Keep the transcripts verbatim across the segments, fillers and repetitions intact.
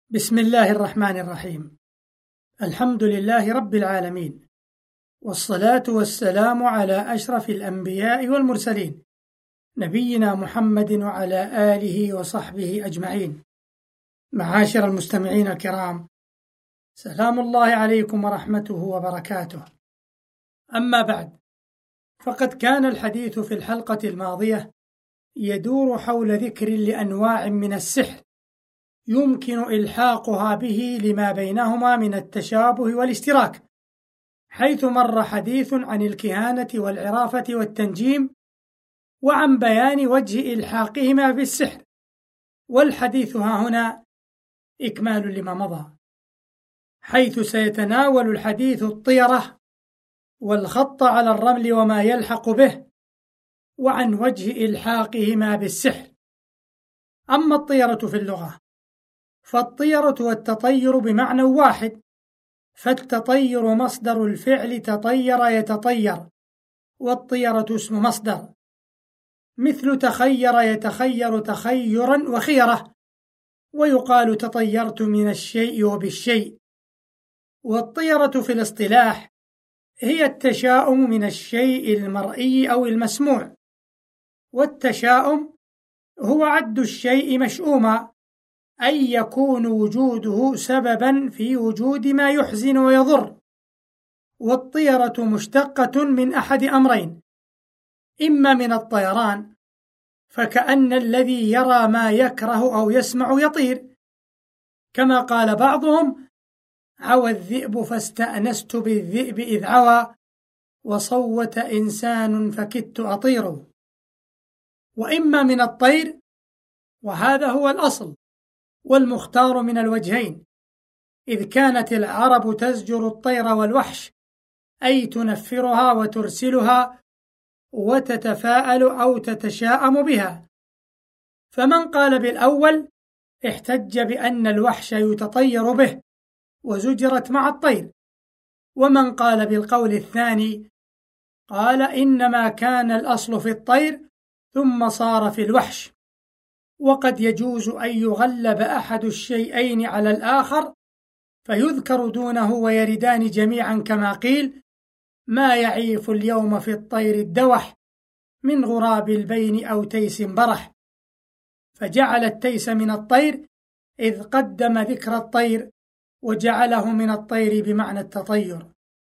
بسم الله الرحمن الرحيم. الحمد لله رب العالمين، والصلاة والسلام على أشرف الأنبياء والمرسلين، نبينا محمد وعلى آله وصحبه أجمعين. معاشر المستمعين الكرام، سلام الله عليكم ورحمته وبركاته. أما بعد، فقد كان الحديث في الحلقة الماضية يدور حول ذكر لأنواع من السحر يمكن إلحاقها به لما بينهما من التشابه والاشتراك، حيث مر حديث عن الكهانة والعرافة والتنجيم، وعن بيان وجه إلحاقهما بالسحر. والحديث ها هنا إكمال لما مضى، حيث سيتناول الحديث الطيرة والخط على الرمل وما يلحق به، وعن وجه إلحاقهما بالسحر. أما الطيرة في اللغة، فالطيرة والتطير بمعنى واحد، فالتطير مصدر الفعل تطير يتطير، والطيرة اسم مصدر، مثل تخير يتخير تخيرا وخيرة، ويقال تطيرت من الشيء وبالشيء. والطيرة في الاصطلاح هي التشاؤم من الشيء المرئي أو المسموع، والتشاؤم هو عد الشيء مشؤوما، أي يكون وجوده سببا في وجود ما يحزن ويضر. والطيرة مشتقة من أحد أمرين: إما من الطيران، فكأن الذي يرى ما يكره أو يسمع يطير، كما قال بعضهم: عوى الذئب فاستأنست بالذئب إذ عوى، وصوت إنسان فكدت أطير. وإما من الطير، وهذا هو الأصل والمختار من الوجهين، إذ كانت العرب تزجر الطير والوحش، أي تنفرها وترسلها وتتفاءل أو تتشاءم بها. فمن قال بالأول احتج بأن الوحش يتطير به وزجرت مع الطير، ومن قال بالقول الثاني قال إنما كان الأصل في الطير ثم صار في الوحش. وقد يجوز أن يغلب أحد الشيئين على الآخر فيذكر دونه ويردان جميعا، كما قيل: ما يعيف اليوم في الطير الدوح، من غراب البين أو تيس برح. فجعل التيس من الطير إذ قدم ذكر الطير، وجعله من الطير بمعنى التطير.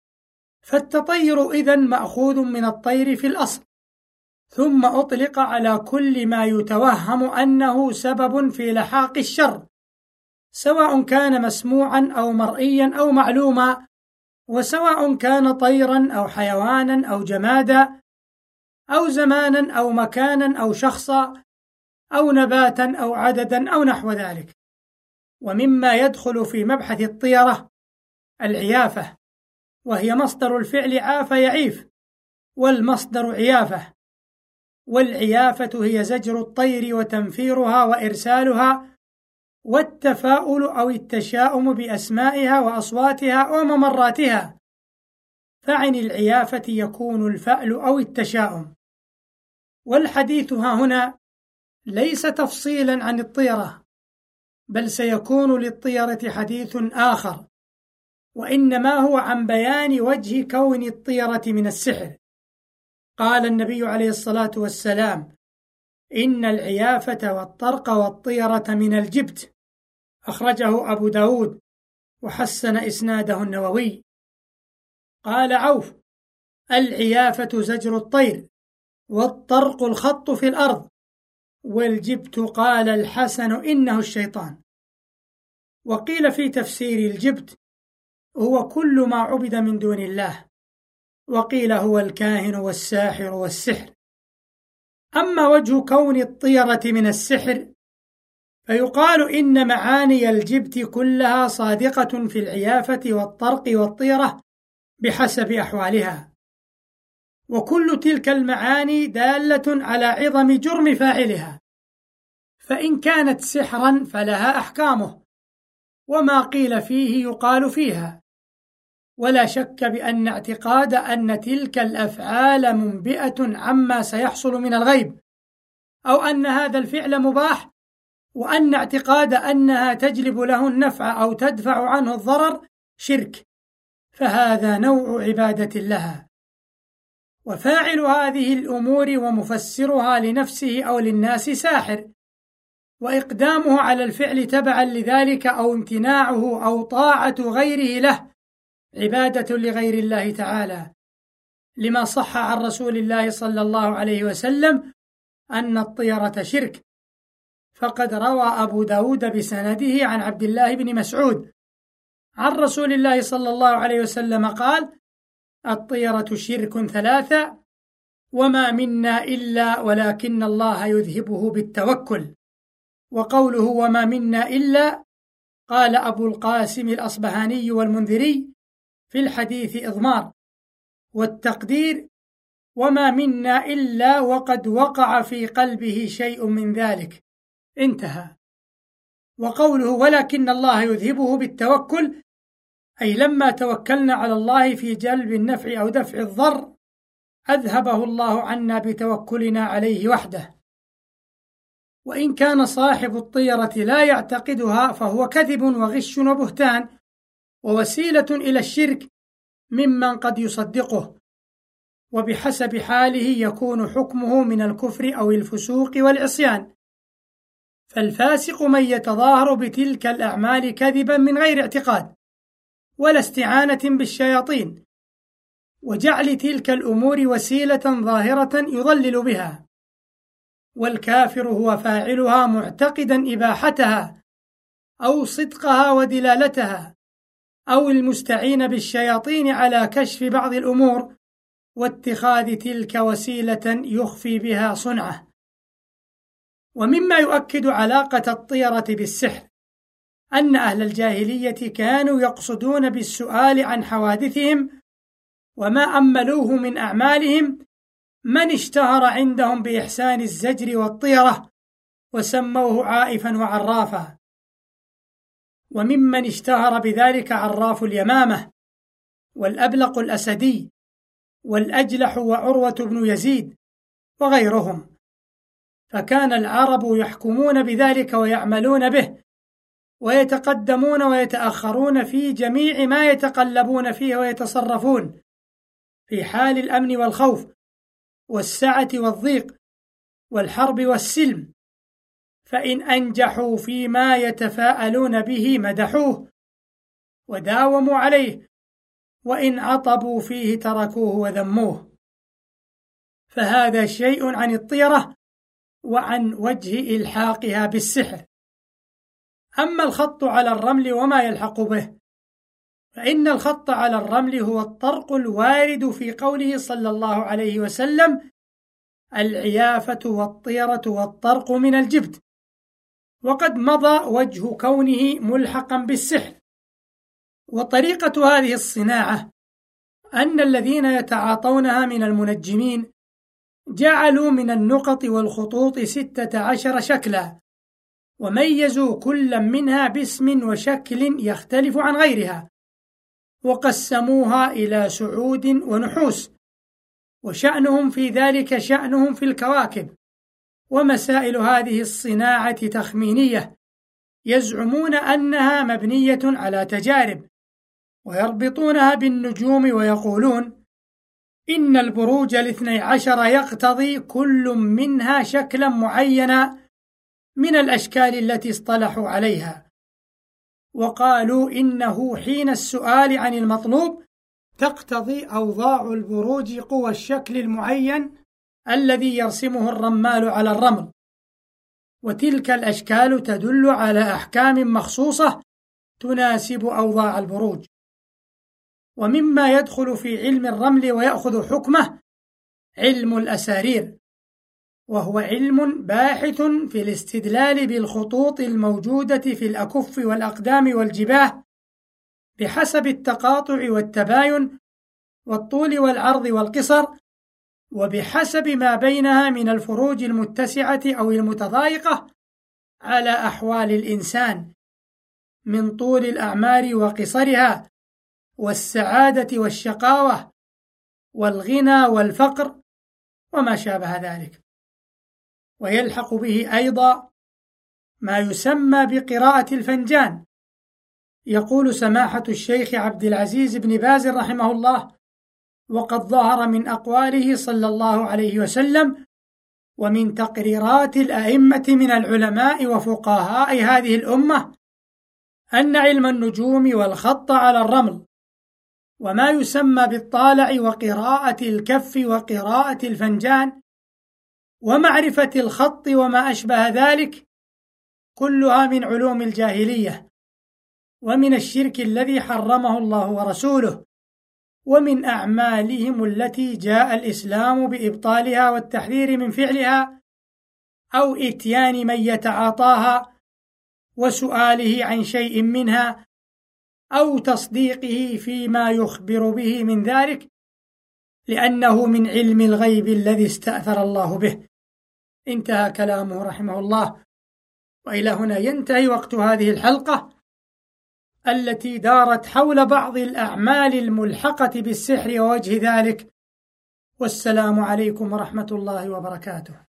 فالتطير إذن مأخوذ من الطير في الأصل، ثم أطلق على كل ما يتوهم أنه سبب في لحاق الشر، سواء كان مسموعا أو مرئيا أو معلوما، وسواء كان طيرا أو حيوانا أو جمادا، أو زمانا أو مكانا أو شخصا، أو نباتا أو عددا أو نحو ذلك. ومما يدخل في مبحث الطيرة العيافة، وهي مصدر الفعل عاف يعيف، والمصدر عيافة. والعيافة هي زجر الطير وتنفيرها وإرسالها، والتفاؤل أو التشاؤم بأسمائها وأصواتها وممراتها، فعن العيافة يكون الفأل أو التشاؤم. والحديث ها هنا ليس تفصيلا عن الطيرة، بل سيكون للطيرة حديث آخر، وإنما هو عن بيان وجه كون الطيرة من السحر. قال النبي عليه الصلاة والسلام: إن العيافة والطرق والطيرة من الجبت، أخرجه أبو داود وحسن إسناده النووي. قال عوف: العيافة زجر الطير، والطرق الخط في الأرض، والجبت قال الحسن إنه الشيطان. وقيل في تفسير الجبت هو كل ما عبد من دون الله، وقيل هو الكاهن والساحر والسحر. أما وجه كون الطيرة من السحر، فيقال إن معاني الجبت كلها صادقة في العيافة والطرق والطيرة بحسب أحوالها، وكل تلك المعاني دالة على عظم جرم فاعلها، فإن كانت سحرا فلها أحكامه، وما قيل فيه يقال فيها. ولا شك بأن اعتقاد أن تلك الأفعال منبئة عما سيحصل من الغيب، أو أن هذا الفعل مباح، وأن اعتقاد أنها تجلب له النفع أو تدفع عنه الضرر شرك، فهذا نوع عبادة لها. وفاعل هذه الأمور ومفسرها لنفسه أو للناس ساحر، وإقدامه على الفعل تبعا لذلك أو امتناعه أو طاعة غيره له عبادة لغير الله تعالى، لما صح عن رسول الله صلى الله عليه وسلم أن الطيرة شرك. فقد روى أبو داود بسنده عن عبد الله بن مسعود عن رسول الله صلى الله عليه وسلم قال: الطيرة شرك ثلاثة، وما منا إلا ولكن الله يذهبه بالتوكل. وقوله وما منا إلا قال أبو القاسم الأصبهاني والمنذري في الحديث إضمار، والتقدير وما منا إلا وقد وقع في قلبه شيء من ذلك، انتهى. وقوله ولكن الله يذهبه بالتوكل أي لما توكلنا على الله في جلب النفع أو دفع الضر أذهبه الله عنا بتوكلنا عليه وحده. وإن كان صاحب الطيرة لا يعتقدها فهو كذب وغش وبهتان ووسيلة إلى الشرك ممن قد يصدقه، وبحسب حاله يكون حكمه من الكفر أو الفسوق والعصيان. فالفاسق من يتظاهر بتلك الأعمال كذبا من غير اعتقاد ولا استعانة بالشياطين وجعل تلك الأمور وسيلة ظاهرة يضلل بها. والكافر هو فاعلها معتقدا إباحتها أو صدقها ودلالتها، أو المستعين بالشياطين على كشف بعض الأمور واتخاذ تلك وسيلة يخفي بها صنعه. ومما يؤكد علاقة الطيرة بالسحر أن أهل الجاهلية كانوا يقصدون بالسؤال عن حوادثهم وما أملوه من أعمالهم من اشتهر عندهم بإحسان الزجر والطيرة وسموه عائفا وعرافا. وممن اشتهر بذلك عراف اليمامة والأبلق الأسدي والأجلح وعروة بن يزيد وغيرهم، فكان العرب يحكمون بذلك ويعملون به ويتقدمون ويتأخرون في جميع ما يتقلبون فيه ويتصرفون في حال الأمن والخوف والسعة والضيق والحرب والسلم، فإن أنجحوا فيما يتفاءلون به مدحوه وداوموا عليه، وإن عطبوا فيه تركوه وذموه. فهذا شيء عن الطيرة وعن وجه إلحاقها بالسحر. أما الخط على الرمل وما يلحق به، فإن الخط على الرمل هو الطرق الوارد في قوله صلى الله عليه وسلم: العيافة والطيرة والطرق من الجبت، وقد مضى وجه كونه ملحقا بالسحر. وطريقة هذه الصناعة أن الذين يتعاطونها من المنجمين جعلوا من النقط والخطوط ستة عشر شكلا، وميزوا كل منها باسم وشكل يختلف عن غيرها، وقسموها إلى سعود ونحوس، وشأنهم في ذلك شأنهم في الكواكب. ومسائل هذه الصناعة تخمينية، يزعمون أنها مبنية على تجارب، ويربطونها بالنجوم ويقولون إن البروج الاثني عشر يقتضي كل منها شكلا معينا من الأشكال التي اصطلحوا عليها، وقالوا إنه حين السؤال عن المطلوب تقتضي أوضاع البروج قوى الشكل المعين الذي يرسمه الرمال على الرمل، وتلك الأشكال تدل على أحكام مخصوصة تناسب أوضاع البروج. ومما يدخل في علم الرمل ويأخذ حكمه علم الأسارير، وهو علم باحث في الاستدلال بالخطوط الموجودة في الأكف والأقدام والجباه بحسب التقاطع والتباين والطول والعرض والقصر، وبحسب ما بينها من الفروج المتسعة أو المتضايقة على أحوال الإنسان من طول الأعمار وقصرها، والسعادة والشقاوة، والغنى والفقر، وما شابه ذلك. ويلحق به أيضا ما يسمى بقراءة الفنجان. يقول سماحة الشيخ عبد العزيز بن باز رحمه الله: وقد ظهر من أقواله صلى الله عليه وسلم ومن تقريرات الأئمة من العلماء وفقهاء هذه الأمة أن علم النجوم والخط على الرمل وما يسمى بالطالع وقراءة الكف وقراءة الفنجان ومعرفة الخط وما أشبه ذلك كلها من علوم الجاهلية ومن الشرك الذي حرمه الله ورسوله، ومن أعمالهم التي جاء الإسلام بإبطالها والتحذير من فعلها أو إتيان من يتعاطاها وسؤاله عن شيء منها أو تصديقه فيما يخبر به من ذلك، لأنه من علم الغيب الذي استأثر الله به. انتهى كلامه رحمه الله. وإلى هنا ينتهي وقت هذه الحلقة التي دارت حول بعض الأعمال الملحقة بالسحر ووجه ذلك. والسلام عليكم ورحمة الله وبركاته.